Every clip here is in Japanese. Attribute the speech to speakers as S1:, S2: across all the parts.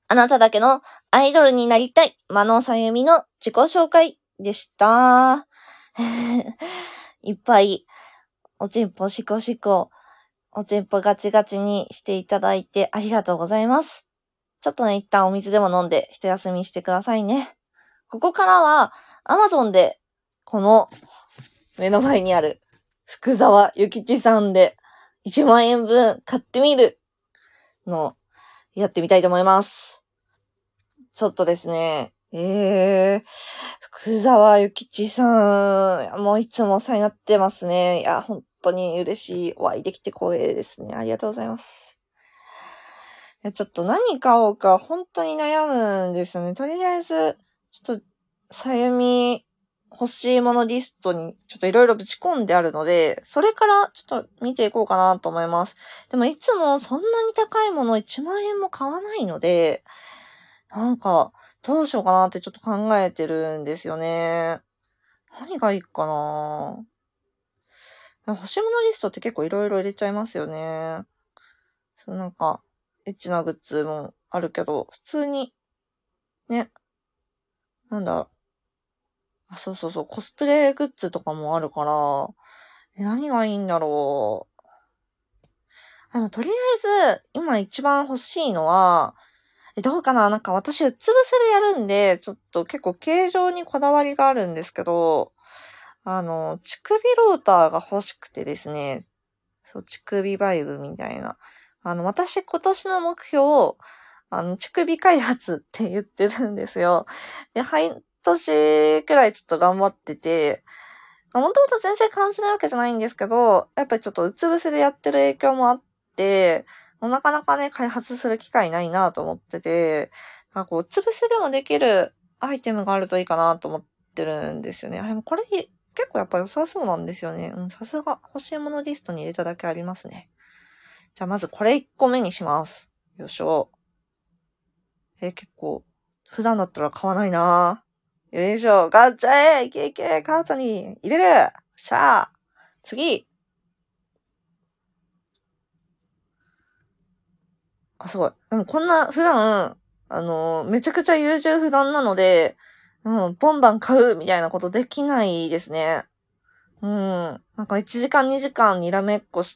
S1: あなただけのアイドルになりたい、マノさゆみの自己紹介でした。いっぱい、おちんぽしこしこ、おちんぽガチガチにしていただいてありがとうございます。ちょっとね、一旦お水でも飲んで一休みしてくださいね。ここからは、Amazon で、この目の前にある福沢諭吉さんで1万円分買ってみるのやってみたいと思います。ちょっとですね、福沢諭吉さん、もういつもお世話になってますね。いや、本当に嬉しい。お会いできて光栄ですね。ありがとうございます。いや、ちょっと何買おうか本当に悩むんですよね。とりあえず、ちょっと、さゆみ欲しいものリストにちょっといろいろぶち込んであるので、それからちょっと見ていこうかなと思います。でもいつもそんなに高いもの1万円も買わないので、なんか、どうしようかなってちょっと考えてるんですよね。何がいいかな。欲しいものリストって結構いろいろ入れちゃいますよね。なんか、エッチなグッズもあるけど、普通に、ね、なんだ、そうそうそう、コスプレグッズとかもあるから、何がいいんだろう。でもとりあえず、今一番欲しいのは、どうかな、なんか私、うつ伏せでやるんで、ちょっと結構形状にこだわりがあるんですけど、乳首ローターが欲しくてですね、そう、乳首バイブみたいな。私今年の目標、乳首開発って言ってるんですよ。で、半年くらいちょっと頑張ってて、もともと全然感じないわけじゃないんですけど、やっぱりちょっとうつ伏せでやってる影響もあって、なかなかね、開発する機会ないなと思ってて、なんかこう、うつ伏せでもできるアイテムがあるといいかなと思ってるんですよね。でもこれ結構やっぱ良さそうなんですよね。さすが欲しいものリストに入れただけありますね。じゃあまずこれ1個目にします。よいしょ。結構、普段だったら買わないな。よいしょ。ガチャいけいけカートに入れるしゃあ次すごい。でもこんな普段、めちゃくちゃ優柔不断なので、ボンバン買うみたいなことできないですね。なんか1時間2時間にらめっこして、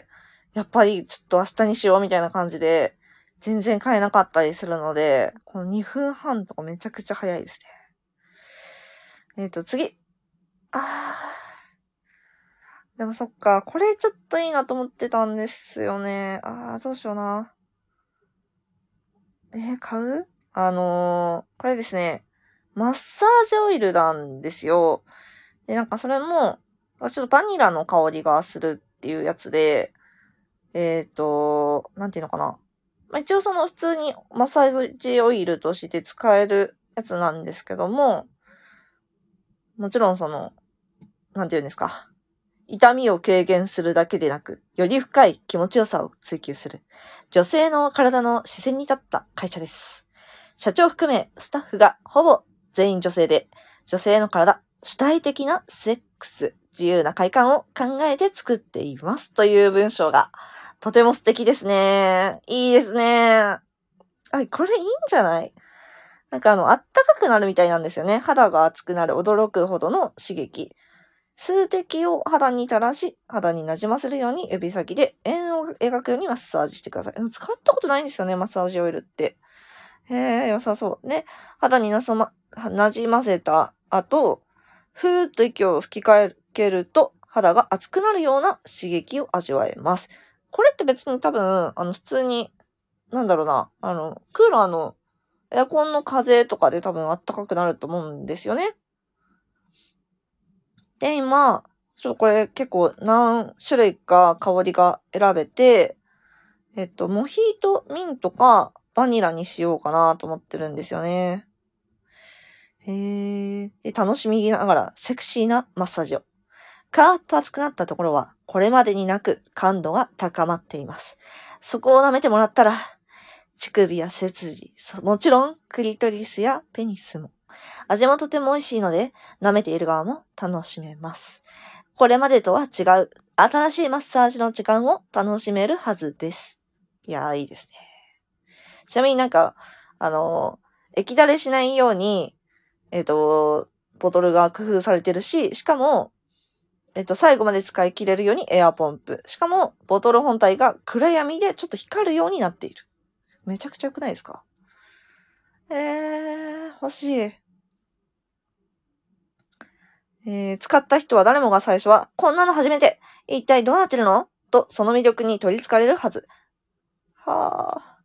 S1: やっぱりちょっと明日にしようみたいな感じで、全然買えなかったりするので、この2分半とかめちゃくちゃ早いですね。次。でもそっか、これちょっといいなと思ってたんですよね。どうしような。買うこれですね、マッサージオイルなんですよ。で、なんかそれも、ちょっとバニラの香りがするっていうやつで、なんていうのかな。一応その普通にマッサージオイルとして使えるやつなんですけども、もちろんその、なんていうんですか。痛みを軽減するだけでなく、より深い気持ちよさを追求する、女性の体の視線に立った会社です。社長含めスタッフがほぼ全員女性で、女性の体、主体的なセックス、自由な快感を考えて作っていますという文章がとても素敵ですね。いいですね。これいいんじゃない？なんかあったかくなるみたいなんですよね。肌が熱くなる驚くほどの刺激。数滴を肌に垂らし、肌に馴染ませるように指先で円を描くようにマッサージしてください。使ったことないんですよね、マッサージオイルって。良さそう。ね、肌に馴染ませた後、ふーっと息を吹きかけると、肌が熱くなるような刺激を味わえます。これって別に多分、普通に、なんだろうな、クーラーのエアコンの風とかで多分あったかくなると思うんですよね。で、今、ちょっとこれ結構何種類か香りが選べて、モヒート、ミントかバニラにしようかなと思ってるんですよね。で、楽しみながらセクシーなマッサージを。カーッと熱くなったところは、これまでになく感度が高まっています。そこを舐めてもらったら、乳首や背筋、もちろんクリトリスやペニスも。味もとても美味しいので、舐めている側も楽しめます。これまでとは違う、新しいマッサージの時間を楽しめるはずです。いやー、いいですね。ちなみになんか、 液だれしないように、ボトルが工夫されてるし、しかも、最後まで使い切れるようにエアポンプ。しかも、ボトル本体が暗闇でちょっと光るようになっている。めちゃくちゃ良くないですか？欲しい。使った人は誰もが最初は、こんなの初めて一体どうなってるのと、その魅力に取り憑かれるはず。はあ。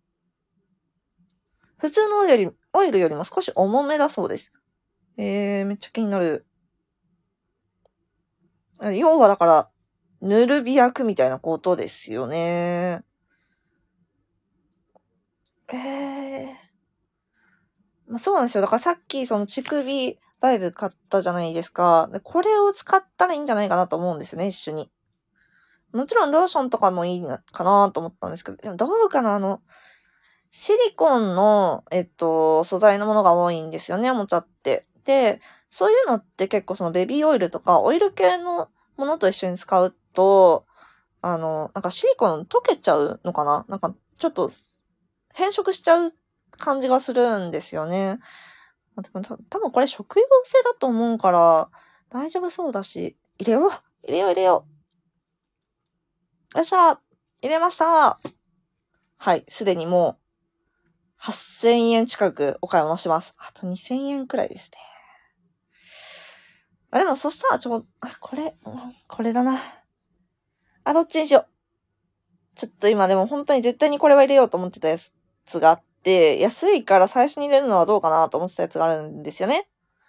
S1: 普通のオイルよりも少し重めだそうです。めっちゃ気になる。要はだから、塗る美薬みたいなことですよね。まあ、そうなんですよ。だからさっきその乳首バイブ買ったじゃないですか。でこれを使ったらいいんじゃないかなと思うんですね、一緒に。もちろんローションとかもいいのかなと思ったんですけど、でもどうかなシリコンの、素材のものが多いんですよね、おもちゃって。で、そういうのって結構そのベビーオイルとかオイル系のものと一緒に使うと、なんかシリコン溶けちゃうのかな、なんかちょっと変色しちゃう感じがするんですよね。でも多分これ食用性だと思うから大丈夫そうだし、入れよう。よっしゃ入れました。はい、すでにもう8000円近くお買い物してます。あと2000円くらいですね。でもそしたらこれだな。どっちにしよう。ちょっと今でも本当に絶対にこれは入れようと思ってたやつがあって、安いから最初に入れるのはどうかなと思ってたやつがあるんですよね。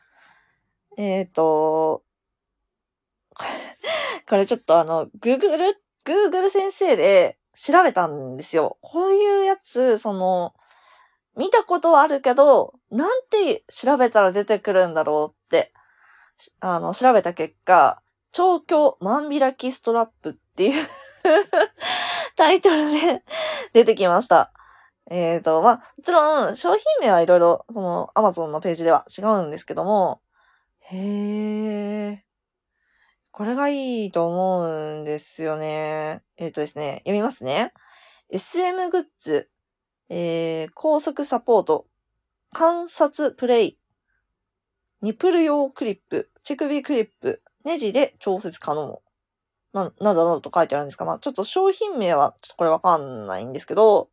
S1: これちょっとGoogle 先生で調べたんですよ。こういうやつ、見たことはあるけど、なんて調べたら出てくるんだろうって、調べた結果、調教万開きストラップっていうタイトルで出てきました。まあ、もちろん商品名はいろいろ、Amazon のページでは違うんですけども、へー。これがいいと思うんですよね。ですね、読みますね。SM グッズ、高速サポート、観察プレイ、ニプル用クリップ、乳首クリップ、ネジで調節可能。などなどと書いてあるんですが、ちょっと商品名はちょっとこれわかんないんですけど、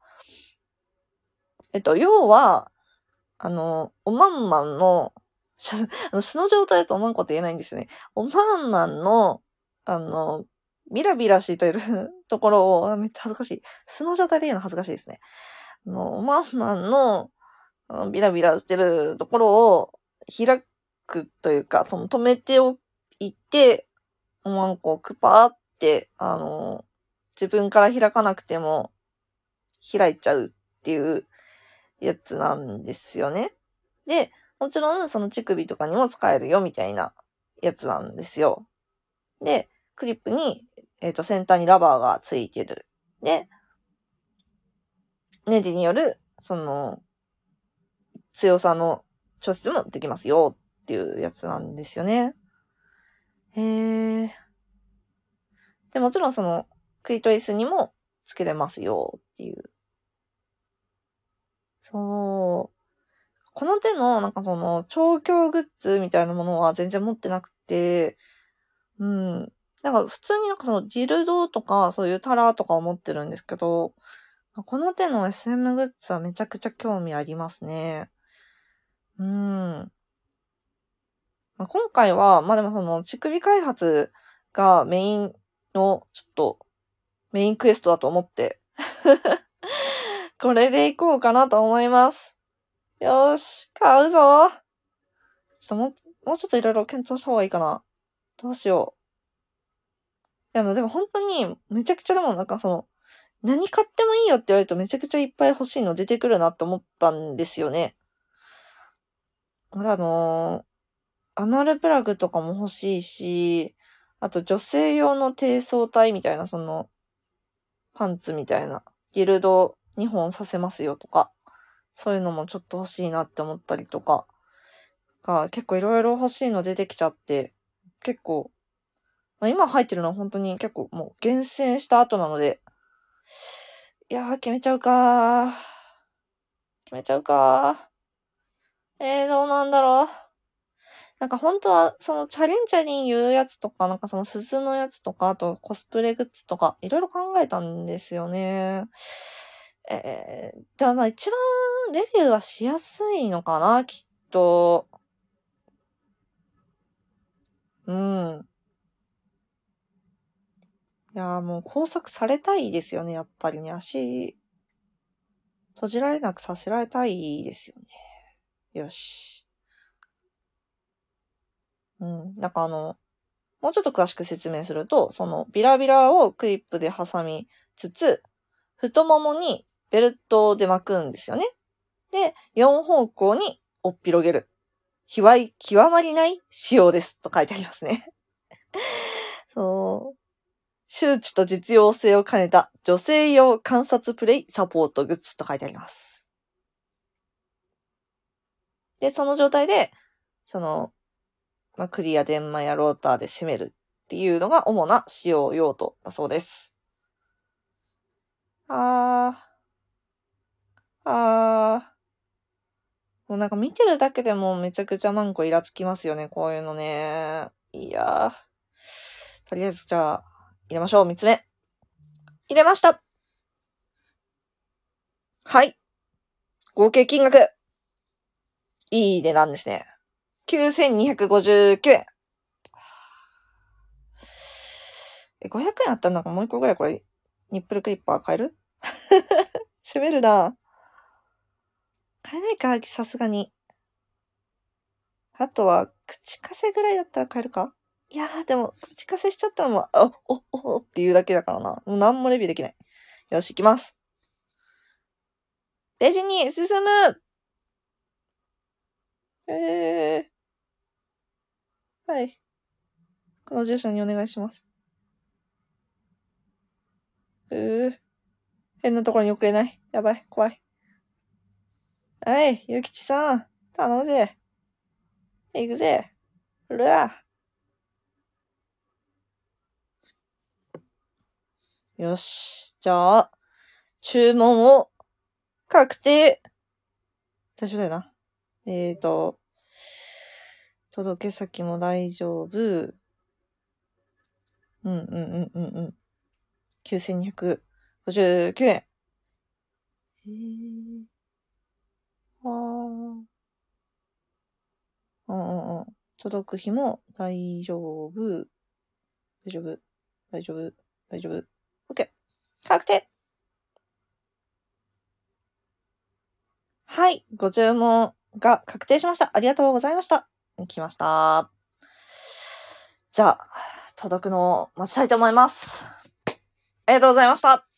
S1: 要は、おまんまんの、素の状態だとおまんこって言えないんですね。おまんまんの、あの、ビラビラしているところを、めっちゃ恥ずかしい。素の状態で言うの恥ずかしいですね。おまんまんの、ビラビラしてるところを開くというか、止めておいて、おまんこをクパーって、自分から開かなくても開いちゃうっていうやつなんですよね。で、もちろんその乳首とかにも使えるよみたいなやつなんですよ。で、クリップに、先端にラバーがついてる。で、ネジによる、強さの調節もできますよっていうやつなんですよね。で、もちろんクリトリスにもつけれますよっていう。そう。この手の、調教グッズみたいなものは全然持ってなくて、うん。普通にディルドとか、そういうタラとかを持ってるんですけど、この手の SM グッズはめちゃくちゃ興味ありますね。うん。今回は、でも乳首開発がメインの、ちょっと、メインクエストだと思ってこれでいこうかなと思います。よーし、買うぞもうちょっといろいろ検討した方がいいかな。どうしよう。でも本当に、めちゃくちゃでも何買ってもいいよって言われるとめちゃくちゃいっぱい欲しいの出てくるなって思ったんですよね。アナルプラグとかも欲しいし、あと女性用の低層体みたいな、パンツみたいな、ギルド2本させますよとか、そういうのもちょっと欲しいなって思ったりとか、結構いろいろ欲しいの出てきちゃって、結構、今入ってるのは本当に結構もう厳選した後なので、いやー、決めちゃうかー。決決めちゃうか。どうなんだろう。なんか本当は、そのチャリンチャリン言うやつとか、なんかその鈴のやつとか、あとコスプレグッズとか、いろいろ考えたんですよね。でもまあ一番レビューはしやすいのかな、きっと。うん。いや、もう拘束されたいですよね、やっぱりね。足、閉じられなくさせられたいですよね。よし。うん。なんかもうちょっと詳しく説明すると、そのビラビラをクリップで挟みつつ、太ももにベルトで巻くんですよね。で、4方向におっぴろげる。卑猥極まりない仕様ですと書いてありますね。そう。周知と実用性を兼ねた女性用観察プレイサポートグッズと書いてあります。で、その状態で、クリア電マやローターで攻めるっていうのが主な使用用途だそうです。もうなんか見てるだけでもめちゃくちゃマンコイラつきますよね、こういうのね。いやー。とりあえずじゃあ、入れましょう、3つ目。入れました。はい。合計金額。いい値段ですね。9259円。500円あったらなんかもう一個ぐらいこれ、ニップルクリッパー買える攻めるな。買えないか、さすがに。あとは、口稼ぐらいだったら買えるか。いやー、でも、口稼しちゃったらもう、おって言うだけだからな。もう何もレビューできない。よし、行きます。レジに進む。はい。この住所にお願いします。変なところに送れない。やばい、怖い。はい、ゆきちさん。頼むぜ。行くぜ。うわ。よし。じゃあ、注文を確定。大丈夫だよな。届け先も大丈夫。9259円。届く日も大丈夫。大丈夫。大丈夫。大丈夫。OK。確定。はい。ご注文が確定しました。ありがとうございました。来ました。じゃあ、届くのを待ちたいと思います。ありがとうございました。